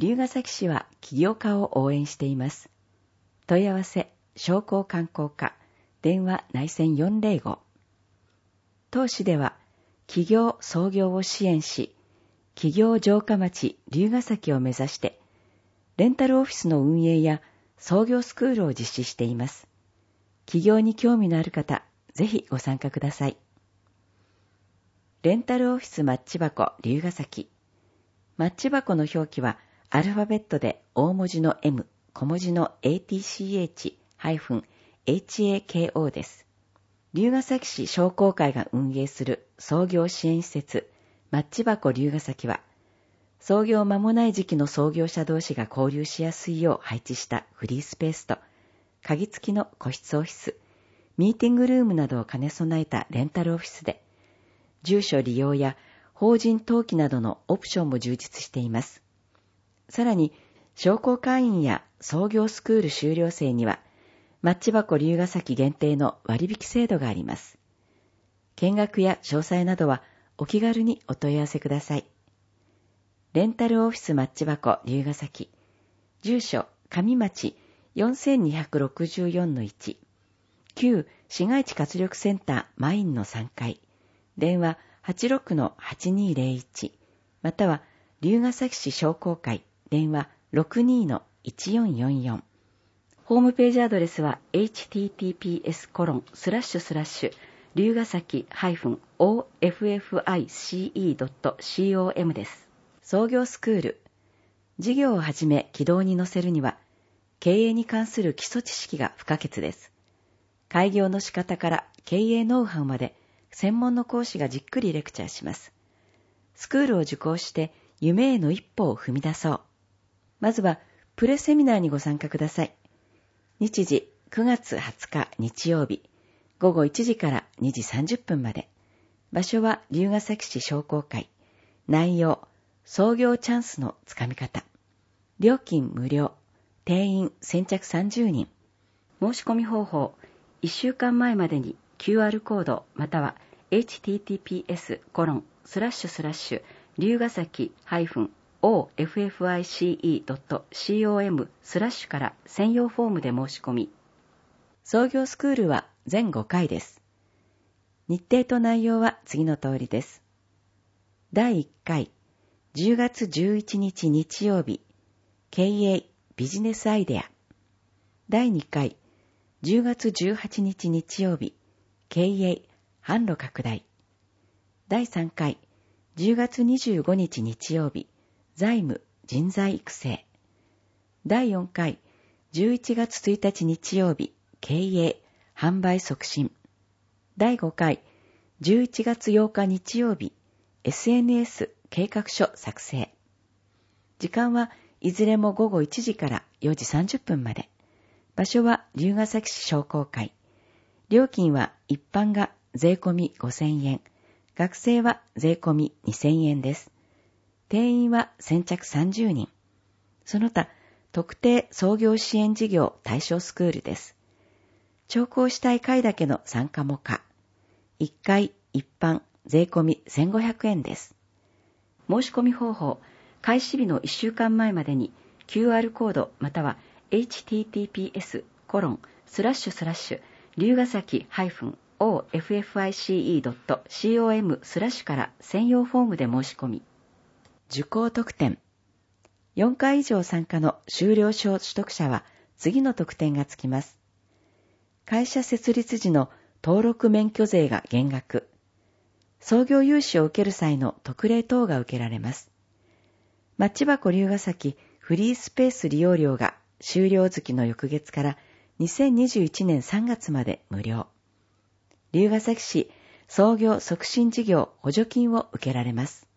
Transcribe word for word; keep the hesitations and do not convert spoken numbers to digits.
龍ケ崎市は起業家を応援しています。問い合わせ、商工観光課、電話内線よんまるご。当市では、起業・創業を支援し、起業城下町龍ケ崎を目指して、レンタルオフィスの運営や創業スクールを実施しています。起業に興味のある方、ぜひご参加ください。レンタルオフィスマッチ箱龍ケ崎。マッチ箱の表記はアルファベットで大文字の M、小文字の エーティーシーエイチ-エイチエーケーオー です。龍ケ崎市商工会が運営する創業支援施設マッチ箱龍ケ崎は、創業間もない時期の創業者同士が交流しやすいよう配置したフリースペースと、鍵付きの個室オフィス、ミーティングルームなどを兼ね備えたレンタルオフィスで、住所利用や法人登記などのオプションも充実しています。さらに、商工会員や創業スクール修了生には、マッチ箱龍ケ崎限定の割引制度があります。見学や詳細などはお気軽にお問い合わせください。レンタルオフィスマッチ箱龍ケ崎。住所、上町 よんにろくよんのいち。旧市街地活力センターマインのさんがい。電話 はちろくのはちにーぜろいち。または龍ケ崎市商工会電話 ろくにーのいちよんよんよん。ホームページアドレスは エイチティーティーピーエスコロンスラッシュスラッシュ龍ケ崎 オーエフエフアイシーイードットコム です。創業スクール。事業をはじめ軌道に乗せるには、経営に関する基礎知識が不可欠です。開業の仕方から経営ノウハウまで、専門の講師がじっくりレクチャーします。スクールを受講して夢への一歩を踏み出そう。まずはプレセミナーにご参加ください。日時くがつはつか日曜日、ごごいちじからにじさんじゅっぷんまで。場所は龍ケ崎市商工会。内容、創業チャンスのつかみ方。料金無料。定員先着さんじゅうにん。申し込み方法、いっしゅうかんまえまでに キューアール コードまたは エイチティーティーピーエスコロンスラッシュスラッシュ龍ケ崎 オーエフエフアイシーイードットコム スラッシュから専用フォームで申し込み。創業スクールは全ごかいです。日程と内容は次の通りです。だいいっかい、じゅうがつじゅういちにち日曜日、経営ビジネスアイデア。だいにかい、じゅうがつじゅうはちにち日曜日、経営販路拡大。だいさんかい、じゅうがつにじゅうごにち日曜日、財務人材育成。だいよんかい、じゅういちがつついたち日曜日、経営販売促進。だいごかい、じゅういちがつようか日曜日、エスエヌエス 計画書作成。時間はいずれもごごいちじからよじさんじゅっぷんまで。場所は龍ケ崎市商工会。料金は一般が税込みごせんえん、学生は税込みにせんえんです。定員は先着さんじゅうにん。その他、特定創業支援事業対象スクールです。聴講したい回だけの参加も可。いっかい一般税込みせんごひゃくえんです。申し込み方法、開始日のいっしゅうかんまえまでに キューアール コードまたは エイチティーティーピーエスコロンスラッシュスラッシュ龍ケ崎 オーエフエフアイシーイードットコム スラッシュから専用フォームで申し込み。受講特典。よんかい以上参加の修了証取得者は次の特典がつきます。会社設立時の登録免許税が減額。創業融資を受ける際の特例等が受けられます。マッチ箱龍ケ崎フリースペース利用料が終了月の翌月からにせんにじゅういちねんさんがつまで無料。龍ケ崎市創業促進事業補助金を受けられます。